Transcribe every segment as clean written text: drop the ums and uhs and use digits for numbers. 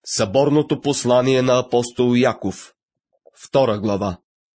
Съборното послание на апостол Яков, 2 глава.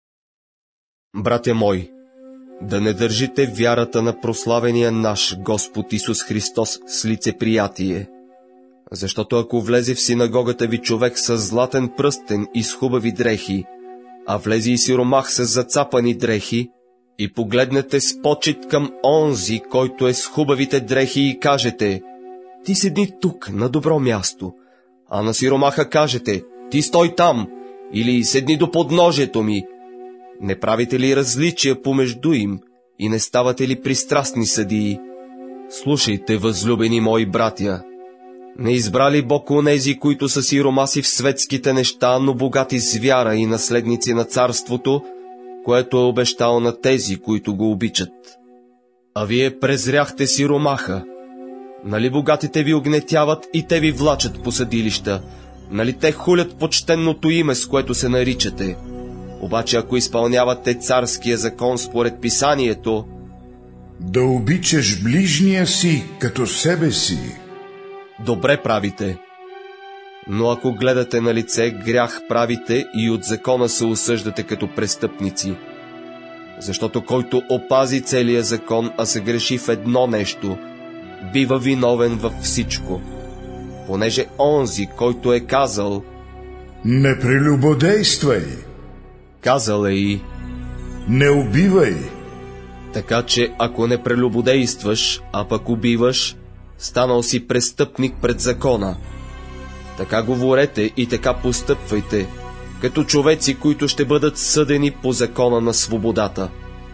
Братя мои, да не държите вярата на прославения наш Господ Исус Христос с лицеприятие. Защото ако влезе в синагогата ви човек с златен пръстен и с хубави дрехи, а влезе и сиромах с зацапани дрехи, и погледнете с почит към онзи, който е с хубавите дрехи, и кажете: ти седни тук, на добро място, а на сиромаха кажете: ти стой там, или седни до подножието ми, не правите ли различия помежду им и не ставате ли пристрастни съдии? Слушайте, възлюбени мои братя, не избра ли Бог онези, които са сиромаси в светските неща, но богати с вяра и наследници на царството, което е обещал на тези, които го обичат? А вие презряхте сиромаха. Нали богатите ви огнетяват и те ви влачат по съдилища? Нали те хулят почтенното име, с което се наричате? Обаче ако изпълнявате царския закон според писанието: да обичаш ближния си като себе си, добре правите. Но ако гледате на лице, грях правите и от закона се осъждате като престъпници. Защото който опази целия закон, а се греши в едно нещо, бива виновен във всичко. Понеже онзи, който е казал: не прелюбодействай, казал е и: не убивай. Така че ако не прелюбодействаш, а пък убиваш, станал си престъпник пред закона. Така говорете и така постъпвайте, като човеци, които ще бъдат съдени по закона на свободата.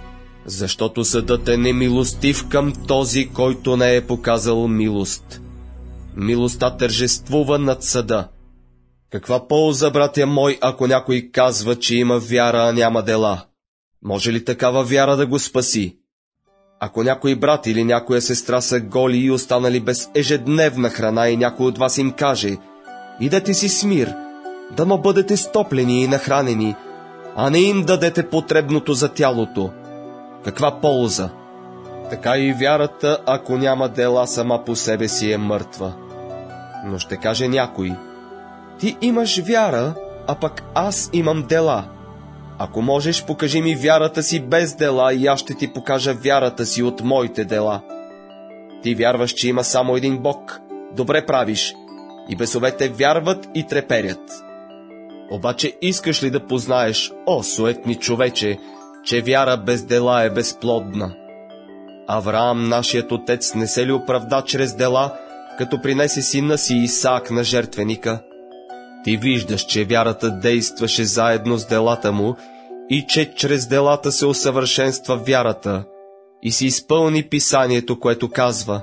Защото съдът е немилостив към този, който не е показал милост. Милостта тържествува над съда. Каква полза, братя мои, ако някой казва, че има вяра, а няма дела? Може ли такава вяра да го спаси? Ако някой брат или някоя сестра са голи и останали без ежедневна храна и някой от вас им каже: идете си с мир, дано бъдете стоплени и нахранени, а не им дадете потребното за тялото, каква полза? Така и вярата, ако няма дела, сама по себе си е мъртва. Но ще каже някой: ти имаш вяра, а пък аз имам дела. Ако можеш, покажи ми вярата си без дела, и аз ще ти покажа вярата си от моите дела. Ти вярваш, че има само един Бог, добре правиш, и бесовете вярват и треперят. Обаче искаш ли да познаеш, о суетни човече, че вяра без дела е безплодна? Авраам, нашият отец, не се ли оправда чрез дела, като принесе сина си Исаак на жертвеника? Ти виждаш, че вярата действаше заедно с делата му и че чрез делата се усъвършенства вярата, и си изпълни писанието, което казва: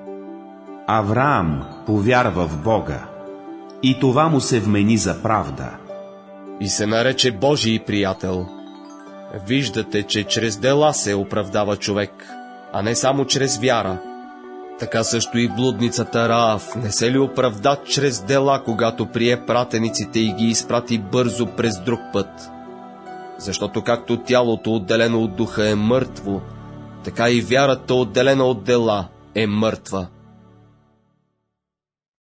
Авраам повярва в Бога, и това му се вмени за правда. И се нарече Божий приятел. Виждате, че чрез дела се оправдава човек, а не само чрез вяра. Така също и блудницата Раав не се ли оправда чрез дела, когато прие пратениците и ги изпрати бързо през друг път? Защото както тялото, отделено от духа, е мъртво, така и вярата, отделена от дела, е мъртва.